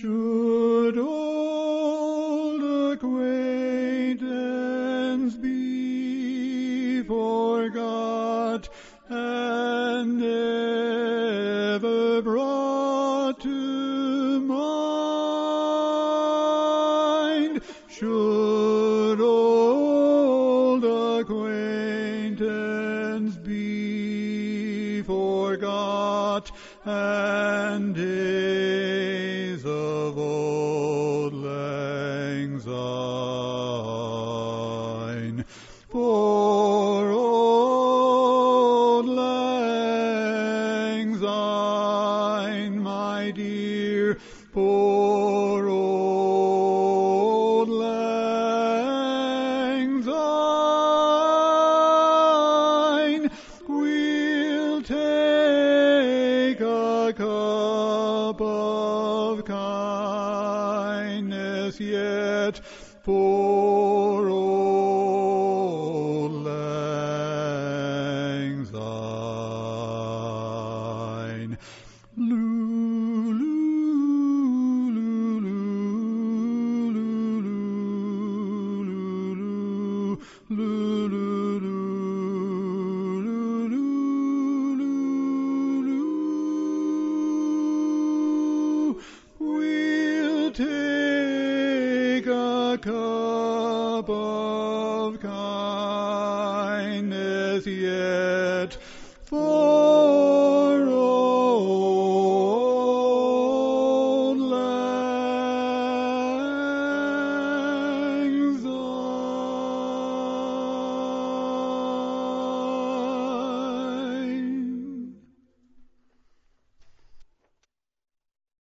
Should old acquaintance be forgot and never brought to mind? Should old acquaintance be forgot and days of old lang syne? For old lang syne, my dear, for old lang syne, we'll take a cup of kindness yet for old lang syne. Loo, loo, loo, loo, loo, loo, loo, loo. We'll take a cup of